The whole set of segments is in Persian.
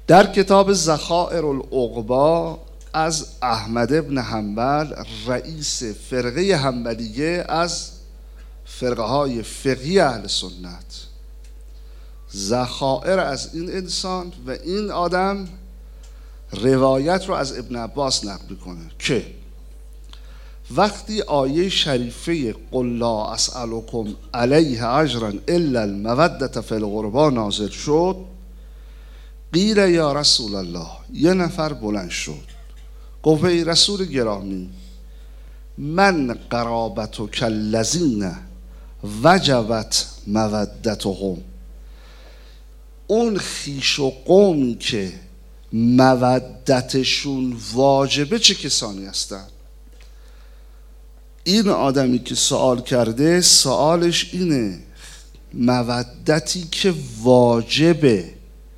در کتاب ذخائر العقبا از احمد بن حنبل، رئیس فرقه حنبلیه از فرقه های فقهی اهل سنت، ذخائر از این انسان و این آدم روایت رو از ابن عباس نقل کنه که وقتی آیه شریفه قل لا اسألکم علیه اجرا الا المودة فی القربی نازل شد، قیل یا رسول الله، یه نفر بلند شد گفت ای رسول گرامی، من قرابتک الذین وجبت مودتهم، اون خیش و قومی که مودتشون واجبه چه کسانی هستن؟ این آدمی که سوال کرده سوالش اینه، مودتی که واجبه،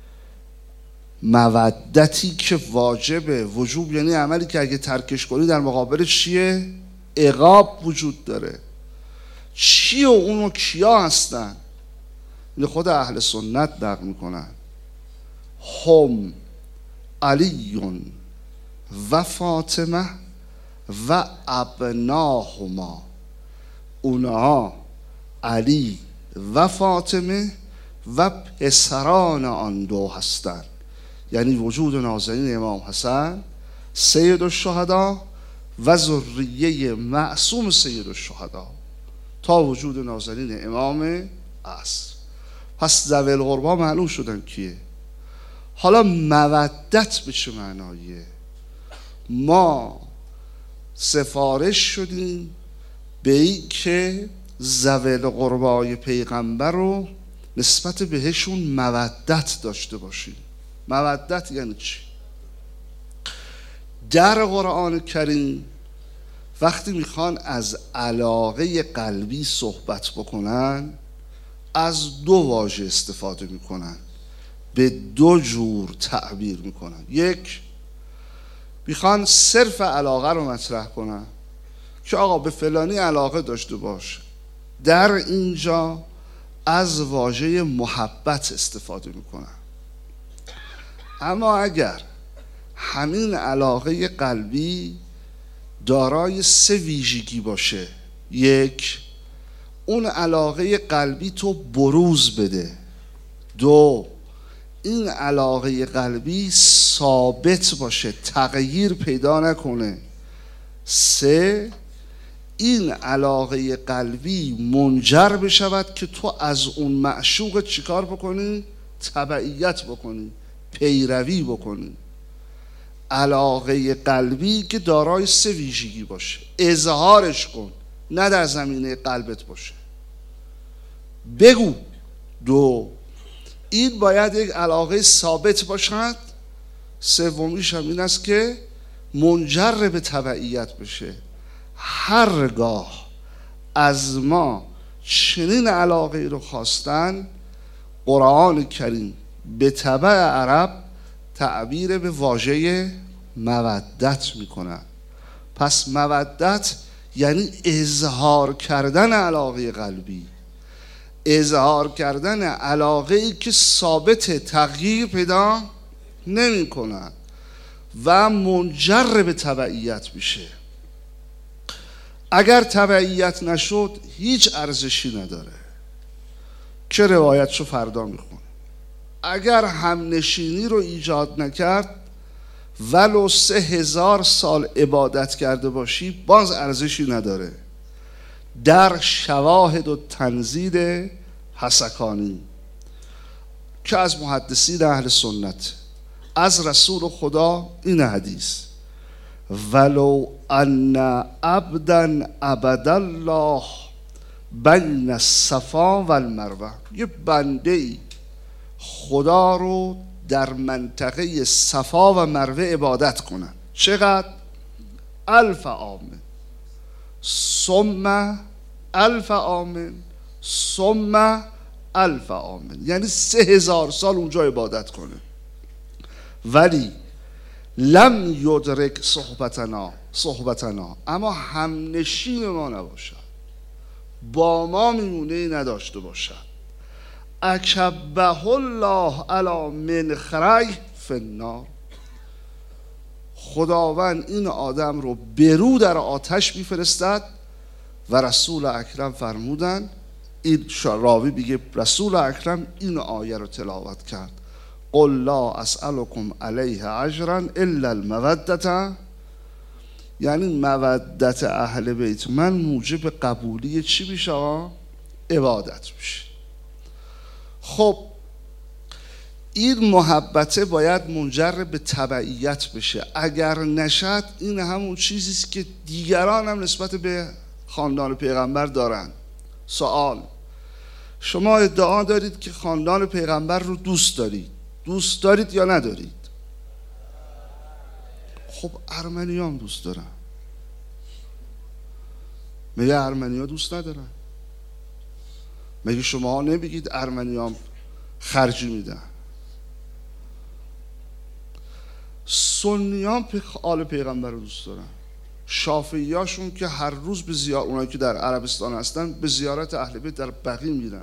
مودتی که واجبه. وجوب یعنی عملی که اگه ترکش کنی در مقابلش چیه؟ عقاب وجود داره. چیه و اونو کیا هستن؟ این خود اهل سنت نقل میکنن، هم علی و فاطمه و ابناهما، اونها علی و فاطمه و پسران آن دو هستند، یعنی وجود نازنین امام حسن سید الشهدا و ذریه معصوم سید الشهدا تا وجود نازنین امام عصر. پس ذوی القربی معلوم شدن کیه. حالا مودت به چه معناییه؟ ما سفارش شدیم به این که ذوی القربی پیغمبر رو نسبت بهشون مودت داشته باشیم. مودت یعنی چی؟ در قرآن کریم وقتی میخوان از علاقه قلبی صحبت بکنن از دو واژه استفاده میکنن، به دو جور تعبیر میکنن. یک، میخوان صرف علاقه رو مطرح کنن که آقا به فلانی علاقه داشته باش، در اینجا از واژه محبت استفاده میکنن. اما اگر همین علاقه قلبی دارای سه ویژگی باشه، یک، اون علاقه قلبی تو بروز بده، دو، این علاقه قلبی ثابت باشه، تغییر پیدا نکنه، سه، این علاقه قلبی منجر بشود که تو از اون معشوق چیکار بکنی؟ تبعیت بکنی، پیروی بکنی. علاقه قلبی که دارای سه ویژگی باشه، اظهارش کن، نه در زمینه قلبت باشه، بگو. دو، این باید یک علاقه ثابت باشد. سومیش هم این است که منجر به تبعیت بشه. هرگاه از ما چنین علاقه رو خواستن، قرآن کریم به طبع عرب تعبیر به واژه مودت میکنن. پس مودت یعنی اظهار کردن علاقه قلبی، اظهار کردن علاقه ای که ثابت، تغییر پیدا نمی کنن و منجر به تبعیت میشه. اگر تبعیت نشد هیچ ارزشی نداره که روایتشو فردا میخونه. اگر همنشینی رو ایجاد نکرد ولو 3000 سال عبادت کرده باشی باز ارزشی نداره. در شواهد و تنزیل حسکانی که از محدثین اهل سنت از رسول خدا این حدیث، ولو ان عبدا عبد الله بین الصفا و المروه، یه بنده ای خدا رو در منطقه صفا و مروه عبادت کنن، چقدر؟ 1000 عام ثم 1000 عام ثم 1000 عام، یعنی 3000 سال اونجا عبادت کنه، ولی لم یدرک صحبتنا، اما همنشین ما نباشد، با ما میمونه نداشته باشد، اکبه الله علی منخره فی النار. خداوند این آدم رو برو در آتش میفرستد و رسول اکرم فرمودن، این راوی بگه رسول اکرم این آیه رو تلاوت کرد، قل لا اسألكم علیه اجرا الا المودة، یعنی مودت اهل بیت من موجب قبولی چی میشه؟ عبادت میشه. خب این محبته باید منجر به تبعیت بشه، اگر نشد این همون چیزیست که دیگران هم نسبت به خاندان پیغمبر دارن. سوال، شما ادعا دارید که خاندان پیغمبر رو دوست دارید یا ندارید؟ خب ارمنی هم دوست دارن، میگه ارمنی ها دوست ندارن؟ میگه شما ها نمیگید ارمنی هم خرجی میدن؟ سنی هم آل پیغمبر رو دوست دارن، شافعی هاشون که هر روز به زیارت، اونایی که در عربستان هستن به زیارت اهل بیت در بقیع میرن،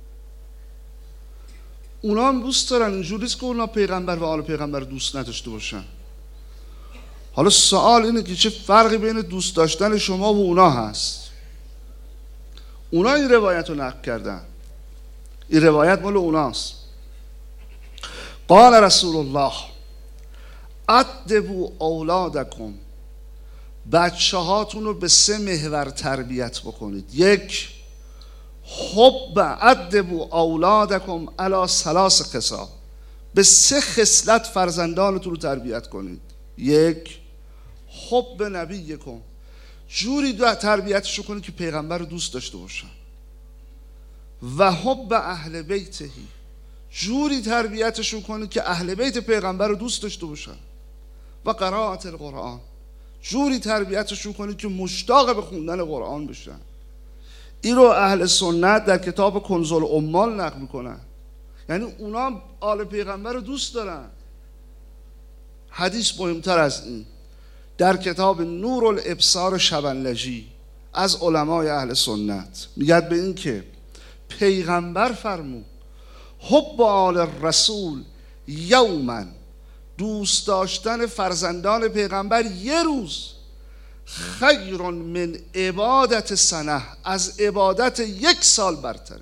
اونا هم دوست دارن. اینجوریست که اونا پیغمبر و آل پیغمبر دوست نداشته باشن. حالا سوال اینه که چه فرقی بین دوست داشتن شما و اونا هست؟ اونا این روایت رو نقل کردن، این روایت مال اوناست. قال رسول الله ادبوا اولادکم، بچه هاتون رو به 3 محور تربیت بکنید. 1 حب، ادبوا اولادکم علی 3 خصال، به 3 خصلت فرزندانتون رو تربیت کنید. 1 حب نبیکم، جوری تربیتشو کنید که پیغمبر رو دوست داشته باشن. و حب اهل بیته، جوری تربیتشون کنید که اهل بیت پیغمبر رو دوست داشته باشن. و قرائت القرآن، جوری تربیتشون کنید که مشتاق به خوندن قرآن بشن. این رو اهل سنت در کتاب کنز العمال نقل میکنن، یعنی اونا آل پیغمبر رو دوست دارن. حدیث مهمتر از این در کتاب نور الابصار شبنلجی از علمای اهل سنت میگد به این که پیغمبر فرمود حب آل الرسول یوما، دوست داشتن فرزندان پیغمبر 1 روز، خیر من عبادت سنه، از عبادت 1 سال برتره.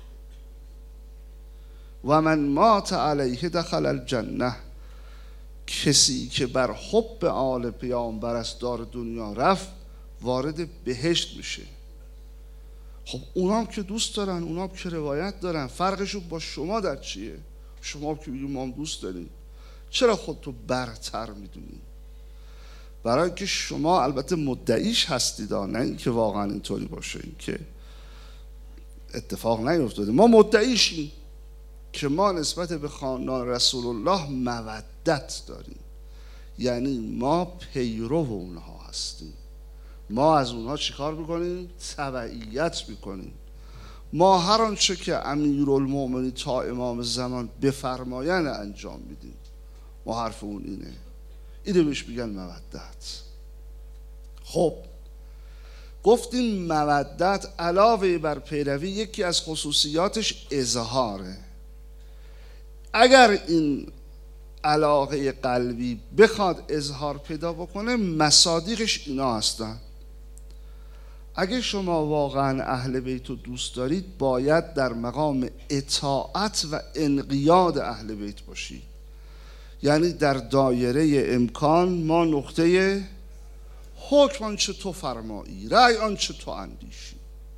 و من مات علیه دخل الجنه، کسی که بر حب آل پیامبر از دار دنیا رفت وارد بهشت میشه. خب اونام که دوست دارن، اونام که روایت دارن، فرقشون با شما در چیه؟ شما که بگید ما هم دوست داریم، چرا خودتو برتر میدونی؟ برای که شما البته مدعیش هستید، نه اینکه واقعا اینطوری باشه، این که اتفاق نیفتاده. ما مدعیشیم که ما نسبت به خاندان رسول الله مودت داریم، یعنی ما پیرو اونها هستیم. ما از اونها چیکار میکنیم؟ تبعیت میکنیم. ما هر آنچه که امیرالمومنین تا امام زمان بفرمایند انجام میدیم. ما حرف اون اینه بهش میگن مودت. خب گفتیم مودت علاوه بر پیروی یکی از خصوصیاتش اظهاره. اگر این علاقه قلبی بخواد اظهار پیدا بکنه، مصادیقش اینا هستن. اگه شما واقعا اهل بیت رو دوست دارید، باید در مقام اطاعت و انقیاد اهل بیت باشید. یعنی در دایره امکان ما نقطه حکم آنچه تو فرمایی، رأی آنچه تو اندیشی.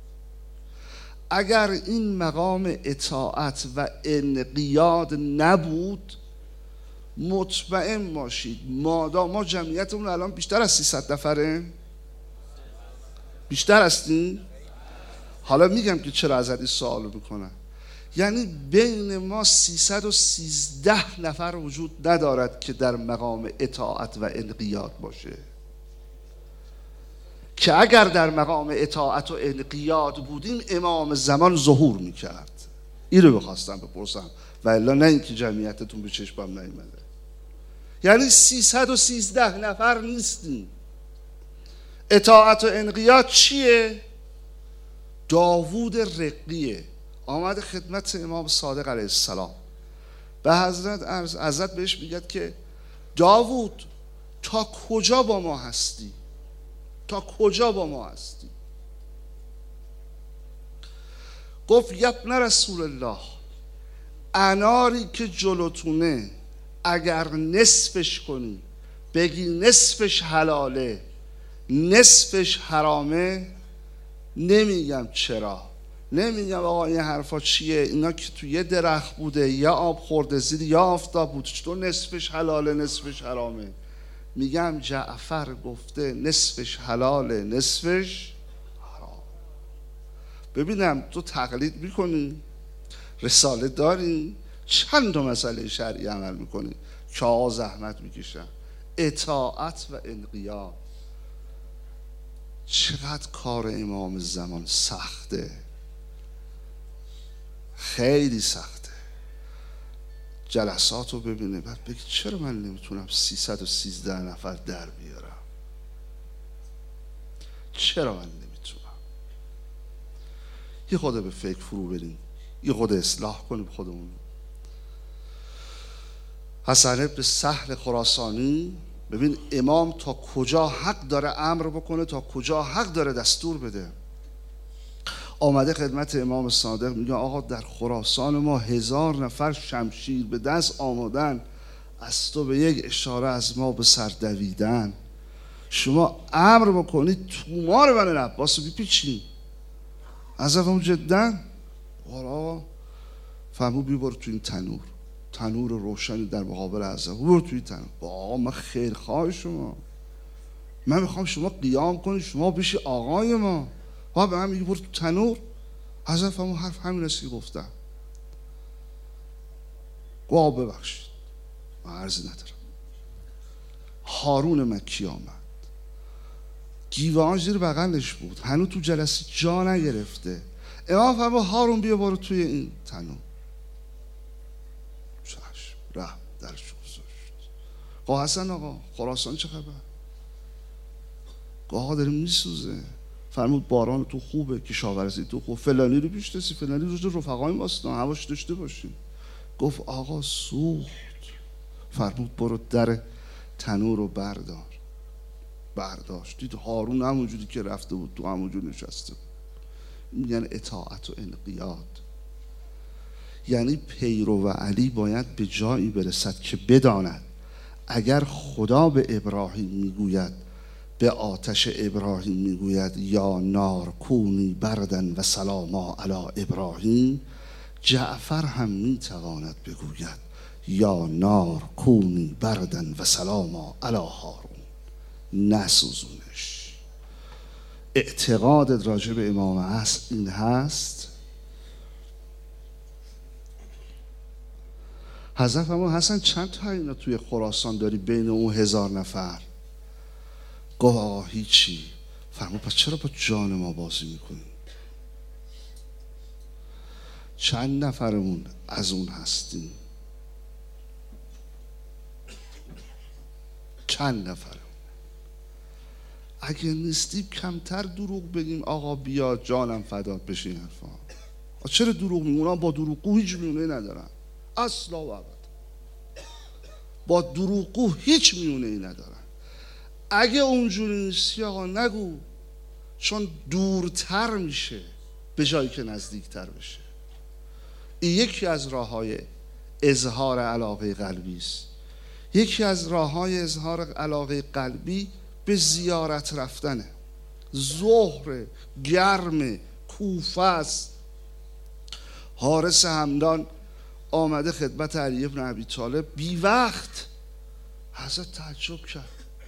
اگر این مقام اطاعت و انقیاد نبود، مطمئن باشید ما جمعیتمون الان بیشتر از 300 نفره، بیشتر هستیم. حالا میگم که چرا ازت این سوالو میکنن. یعنی بین ما 313 نفر وجود ندارد که در مقام اطاعت و انقیاد باشه، که اگر در مقام اطاعت و انقیاد بودیم امام زمان ظهور میکرد. این رو بخواستم بپرسم، و الا نه اینکه جمعیتتون به چشمم نیامده. یعنی 313 نفر نیستیم. اطاعت و انقیاد چیه؟ داوود رقیه آمد خدمت امام صادق علیه السلام، به حضرت بهش میگه که داوود تا کجا با ما هستی؟ تا کجا با ما هستی؟ گفت یبن رسول الله، اناری که جلوتونه اگر نصفش کنی بگی نصفش حلاله نصفش حرامه، نمیگم چرا، نمیگم آقا این حرفا چیه، اینا که تو یه درخت بوده یا آب خورده زیر یا آفتاب بود، چطور نصفش حلاله نصفش حرامه؟ میگم جعفر گفته نصفش حلاله نصفش حرام. ببینم تو تقلید میکنی، رساله داری، چند تا مسئله شرعی عمل میکنی که آقا زحمت میکشن، اطاعت و انقیاد. چقدر کار امام زمان سخته، خیلی سخته. جلسات رو ببینه بعد بگی چرا من نمیتونم 313 نفر در بیارم؟ چرا من نمیتونم؟ یه خود به فکر فرو بریم، یه خود اصلاح کنیم خودمون. حسن ابن سهل خراسانی، ببین امام تا کجا حق داره امر بکنه، تا کجا حق داره دستور بده. آمده خدمت امام صادق میگه آقا در خراسان ما 1000 نفر شمشیر به دست آمدن، از تو به یک اشاره از ما به سر دویدن، شما امر بکنید تومار بن عباس رو بپیچین. از افهم جدا آقا فهمو بیبار تو این تنور روشنی در مقابل عزم، برو توی تنور. آقا من خیرخواه شما، من میخوام شما قیام کنی، شما بشی آقای ما، ها به من میگی برو تو تنور. حضرت فرمود حرف همین است که گفتم. گواه ببخشید من عرضی ندارم. هارون مکی آمد، گیوان زیر بغلش بود، هنوز تو جلسه جا نگرفته. امام فرمود هارون بیا برو توی این تنور. چشم رفت درش گذاشت. گاه حسن آقا خراسان چه خبر؟ گاه داریم میسوزه. فرمود باران تو خوبه، کشاورزی تو خوب، فلانی رو بیشتسی، فلانی رو رفقای ماستان، هواش داشته باشیم. گفت آقا سوخت. فرمود برو در تنور رو برداشت. دید هارون همونجوری که رفته بود تو همونجور نشسته بود. میگن اطاعت و انقیاد. یعنی پیرو و علی باید به جایی برسد که بداند اگر خدا به ابراهیم میگوید، به آتش ابراهیم میگوید یا نار کونی بردن و سلاما علی ابراهیم، جعفر هم میتواند بگوید یا نار کونی بردن و سلاما علی هارون. نسوزونش. اعتقادت راجع به امام هست این هست. حضرت فرمود حسن چند تا اینا توی خراسان داری بین اون 1000 نفر؟ گفت آقا هیچی. فرمود پس چرا با جان ما بازی میکنی؟ چند نفرمون از اون هستیم؟ چند نفرمون؟ اگه نیستیم کمتر دروغ بگیم آقا بیا جانم فدات بشه. این حرفا چرا دروغ میگن؟ اونا با دروغگو هیچ میونه ندارن، اصلا و ابدا با دروغگو هیچ میونه ای ندارن. اگه اونجوری نیستی آقا نگو، چون دورتر میشه به جایی که نزدیکتر بشه. این یکی از راههای اظهار علاقه قلبی است. یکی از راههای اظهار علاقه قلبی به زیارت رفتنه. ظهر گرم کوفه است. حارس همدان آمده خدمت علی بن ابی طالب بی وقت. حضرت تعجب کرد،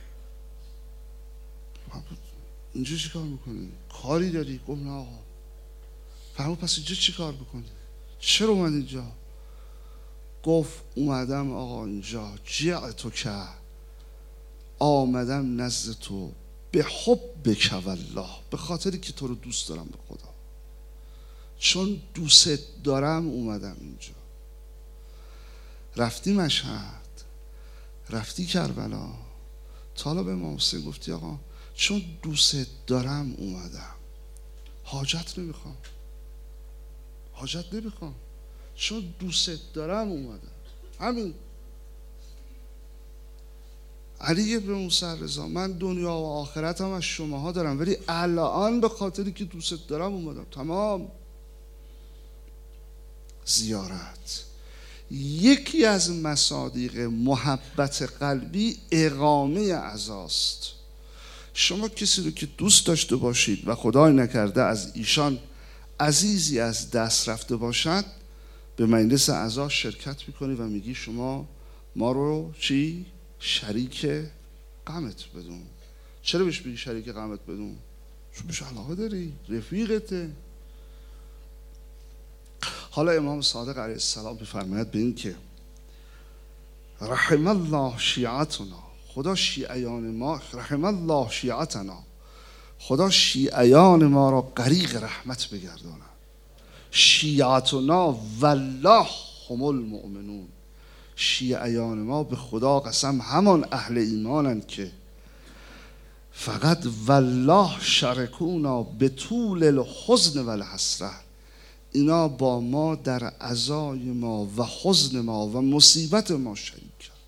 اینجا چی کار میکنی؟ کاری داری؟ گفت نه آقا. فرمود پس اینجا چی کار میکنی؟ چرا اومد اینجا؟ گفت اومدم آقا اینجا جعتو که آمدم نزد تو به حبک والله، به خاطری که تو رو دوست دارم به خدا، چون دوست دارم اومدم اینجا. رفتی مشهد، رفتی کربلا، تا به امام حسین گفتی آقا چون دوست دارم اومدم، حاجت نمیخوام، چون دوست دارم اومدم. همین. علی ابن موسی رضا، من دنیا و آخرتم از شماها دارم، ولی الان به خاطری که دوست دارم اومدم. تمام. زیارت یکی از مصادیق محبت قلبی اقامه عزاست. شما کسی رو که دوست داشته باشید و خدای نکرده از ایشان عزیزی از دست رفته باشد، به مجلس عزا شرکت میکنی و میگی شما ما رو چی؟ شریک غمت بدون. چرا بهش بگی شریک غمت بدون؟ چون بهش علاقه داری، رفیقته. حالا امام صادق علیه السلام بفرماید به این که رحم الله شیعتنا، خدا شیعیان ما، رحم الله شیعتنا، خدا شیعیان ما را غریق رحمت بگرداند. شیعتنا والله هم المؤمنون، شیعیان ما به خدا قسم همان اهل ایمانند که فقط والله شرکونا به طول الحزن و الحسره، اینا با ما در عزای ما و حزن ما و مصیبت ما شریک.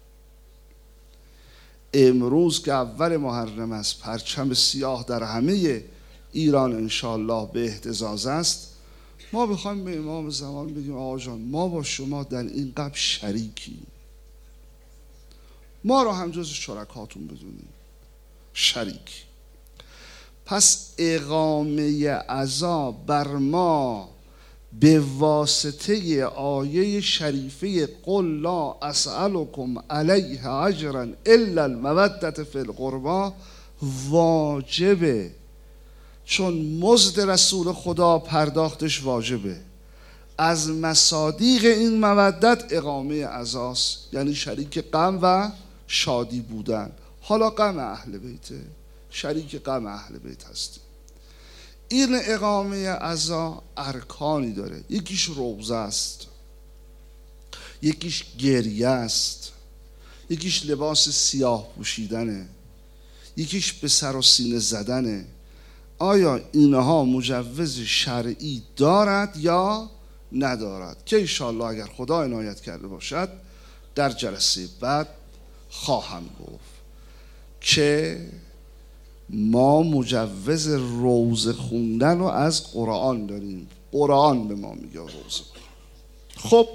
امروز که اول محرم است، پرچم سیاه در همه ایران انشاءالله به اهتزاز است، ما بخوایم به امام زمان بگیم آقا جان ما با شما در این غم شریکیم، ما رو هم جز شرکاتون بدونیم، شریک. پس اقامه عزا بر ما به واسطه آیه شریفه قل لا اسألكم علیه اجرا الا المودة فی القربی واجبه، چون مزد رسول خدا پرداختش واجبه. از مصادیق این مودت اقامه عزاست، یعنی شریک غم و شادی بودن. حالا غم اهل بیته، شریک غم اهل بیت هستیم. این اقامه عزا ارکانی داره، یکیش روزه است، یکیش گریه است، یکیش لباس سیاه پوشیدنه، یکیش به سر و سینه زدنه. آیا اینها مجوز شرعی دارد یا ندارد؟ که انشاءالله اگر خدا عنایت کرده باشد در جلسه بعد خواهم گفت که ما مجوز روزه خوندن رو از قرآن داریم، قرآن به ما میگه روزه. خب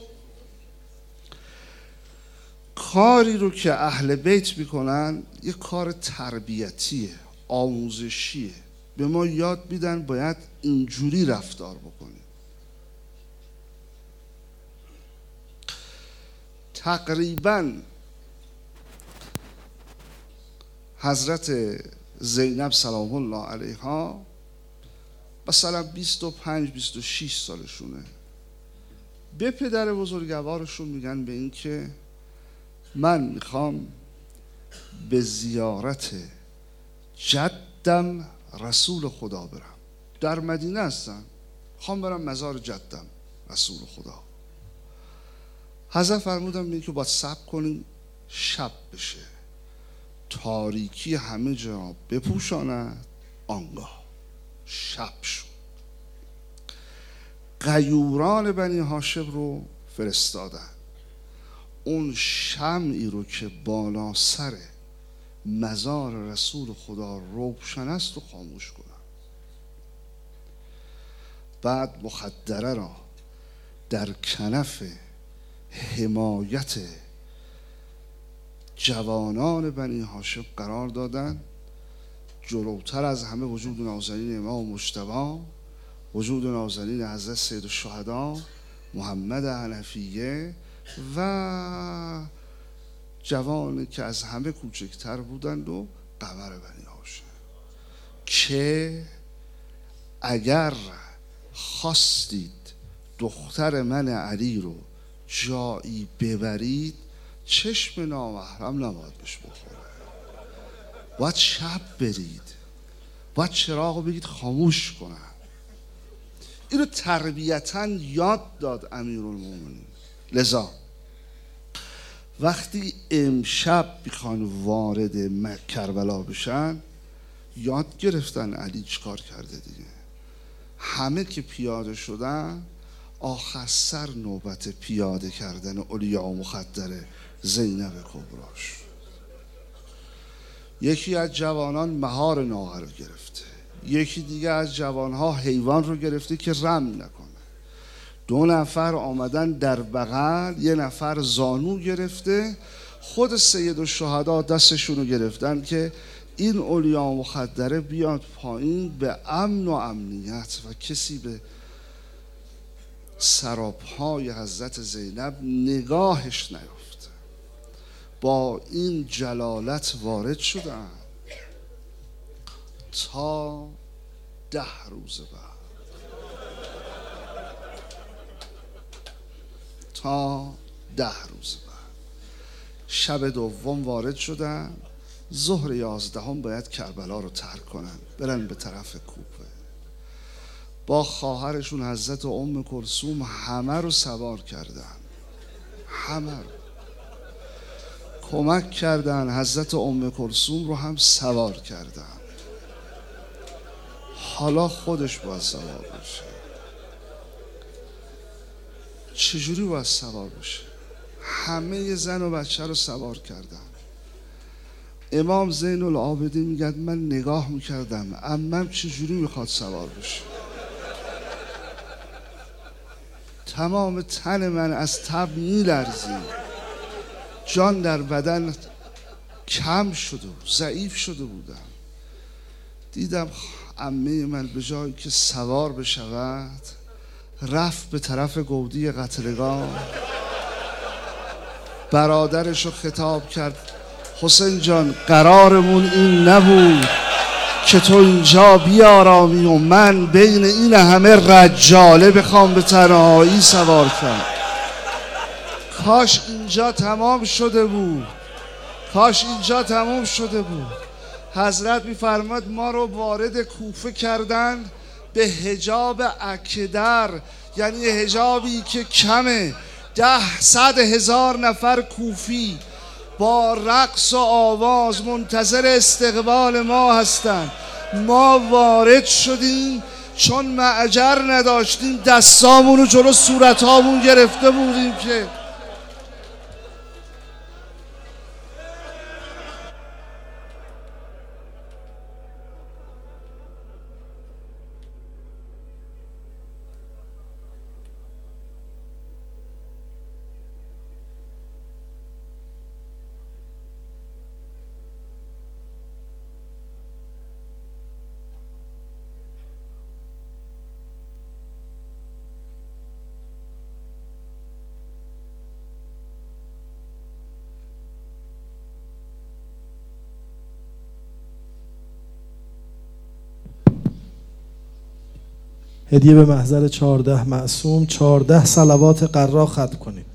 کاری رو که اهل بیت میکنن یه کار تربیتیه، آموزشیه، به ما یاد میدن باید اینجوری رفتار بکنیم. تقریبا حضرت زینب سلام الله علیها مثلا 25-26 سالشونه، به پدر بزرگوارشون میگن به این که من میخوام به زیارت جدم رسول خدا برم. در مدینه هستن، میخوام برم مزار جدم رسول خدا. حضرت فرمودن به این که باید صبر کنیم شب بشه، تاریکی همه جا بپوشاند، آنگاه شب شد. غیوران بنی هاشم رو فرستادن، اون شمعی رو که بالا سر مزار رسول خدا روشن است و خاموش کنن. بعد مخدره را در کنف حمایت جوانان بنی هاشم قرار دادن. جلوتر از همه وجود نازنین امام مجتبی، وجود نازنین حضرت سید الشهدا محمد حنفیه و جوانی که از همه کوچکتر بودند و قمر بنی هاشم، که اگر خواستید دختر من علی رو جایی ببرید چشم نامحرم نباید بهش بخوره، باید شب برید، باید چراغ رو بگید خاموش کنن. اینو تربیتاً یاد داد امیرالمومنین. لذا وقتی امشب میخوان وارد کربلا بشن یاد گرفتن علی چیکار کرده دیگه. همه که پیاده شدن آخر سر نوبت پیاده کردن علیا مخدر زینب کبراش. یکی از جوانان مهار ناقه رو گرفته، یکی دیگه از جوانها حیوان رو گرفته که رم نکنه. 2 نفر آمدن در بغل، 1 نفر زانو گرفته. خود سید الشهدا دستشون رو گرفتن که این علیا مخدره بیاد پایین به امن و امنیت و کسی به سراپای حضرت زینب نگاهش نیفته. با این جلالت وارد شدن تا 10 روز بعد، تا 10 روز بعد شب دوم وارد شدن. ظهر 11 باید کربلا رو ترک کنن، برن به طرف کوفه. با خواهرشون حضرت ام کلثوم همه رو سوار کردن، همه رو کمک کردن، حضرت ام کلثوم رو هم سوار کردن. حالا خودش باید سوار بشه. چجوری باید سوار بشه؟ همه زن و بچه رو سوار کردن. امام زین العابدین میگه من نگاه میکردم عمم چجوری میخواد سوار بشه. تمام تن من از تب میلرزید، جان در بدن کم شده و ضعیف شده بودم. دیدم عمه من به جایی که سوار بشود رفت به طرف گودی قتلگاه، برادرش رو خطاب کرد حسین جان قرارمون این نبود که تو اینجا بیارامی و من بین این همه رجاله بخوام به تنهایی سوار کنم. کاش اینجا تمام شده بود، کاش اینجا تمام شده بود. حضرت میفرماد ما رو وارد کوفه کردن به حجاب اکدر، یعنی حجابی که کمه. 100,000 نفر کوفی با رقص و آواز منتظر استقبال ما هستند. ما وارد شدیم چون معجر نداشتیم، دستامونو جلو صورتامون گرفته بودیم که هدیه به محضر 14 معصوم 14 صلوات قرا ختم کنید.